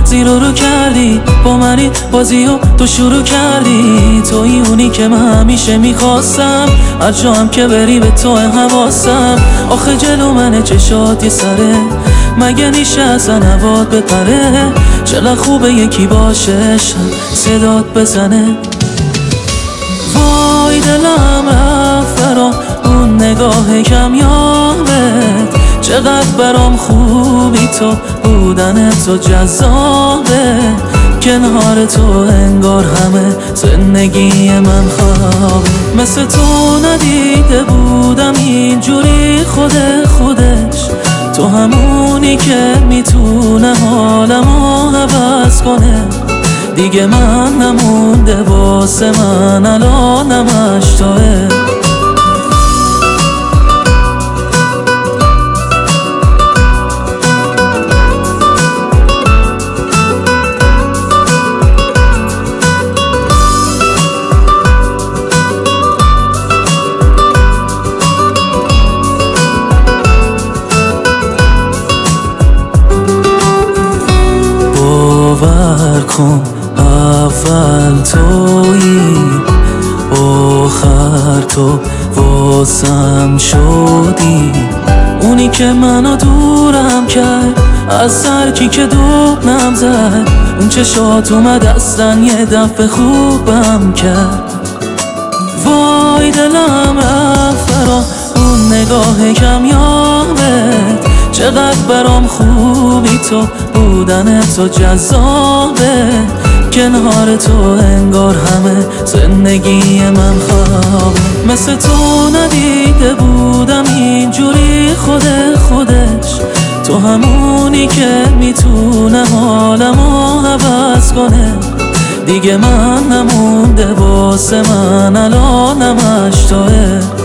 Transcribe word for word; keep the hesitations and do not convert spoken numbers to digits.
زیرو رو کردی با منی بازی و تو شروع کردی. توی اونی که من همیشه میخواستم، هر جا هم که بری به تو حواسم. آخه جلو من چشات یه سره، مگه میشه اصلا هوات بپره؟ چقدر خوبه یکی باشه صدات بزنه. وای دلم رفت برا اون نگاه کمیابت، چقدر برام خوبی تو بودن تو جذابه. کنار تو انگار همه زندگی من خوابه. مثل تو ندیده بودم اینجوری خود خودش. تو همونی که میتونه حالمو عوض کنه. دیگه من نمونده واسه من الانمش توه. باور کن اول تویی، آخر تو واسم شدی. اونی که منو دورم کرد از سرکی که دوبنم زد. اون چشات اومد اصلا یه دفعه خوبم کرد. وای دلم رفت برا اون نگاه کمیابت، چقدر برام خوبی تو بودن تو جذابه. کنار تو انگار همه زندگی من خوابه. مثل تو ندیده بودم اینجوری خود خودش. تو همونی که میتونه حالمو عوض کنه. دیگه من نمونده واسه من الانمش توه.